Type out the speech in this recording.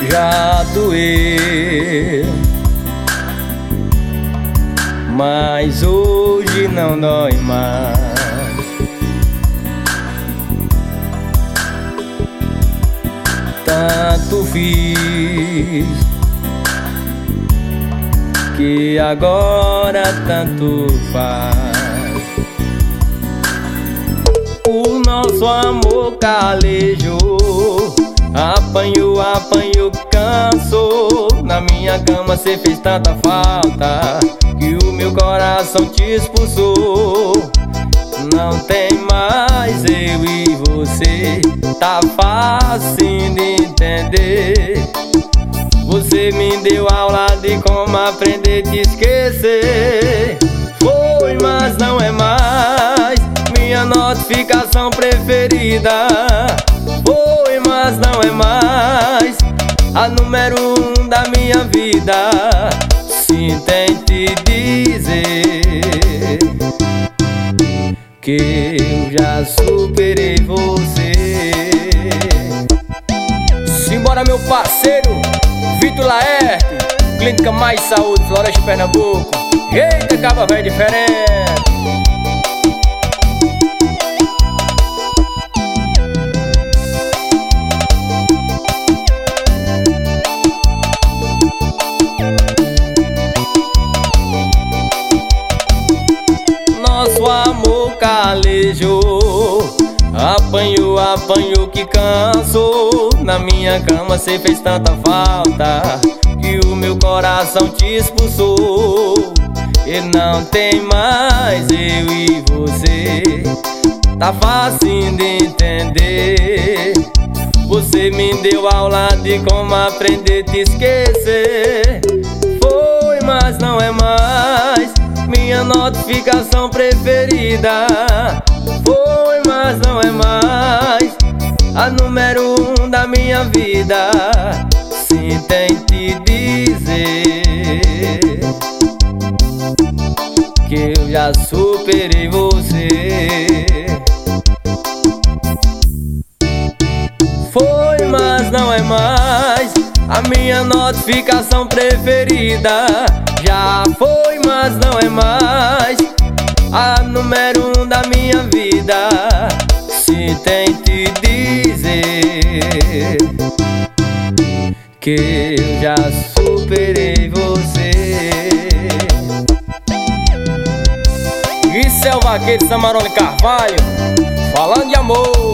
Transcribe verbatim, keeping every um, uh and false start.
já doeu, mas hoje não dói mais. Tanto fiz que agora tanto faz. O nosso amor calejou, apanhou, apanhou, cansou. Na minha cama cê fez tanta falta que o meu coração te expulsou. Não tem mais eu e você, tá fácil de entender. Você me deu aula de como aprender a te esquecer. Foi, mas não é mais minha notificação preferida. Foi, mas não é mais a número um da minha vida. Sim, tem te dizer que eu já superei você. Simbora, meu parceiro Vitor Laerte, Clínica Mais Saúde, Floresta, Pernambuco. Eita, caba velho diferente. Nosso amor calejou, apanhou, apanhou que cansou. Na minha cama cê fez tanta falta que o meu coração te expulsou. E não tem mais eu e você, tá fácil de entender. Você me deu aula de como aprender a te esquecer. Foi, mas não é mais minha notificação preferida. Foi, mas não é mais a número um da minha vida. Sim, tem te dizer que eu já superei você. Foi, mas não é mais a minha notificação preferida. Já foi, mas não é mais a número um da minha vida. Se tem te dizer que eu já superei você. Isso é o Vaqueiro Samarone Carvalho, falando de amor.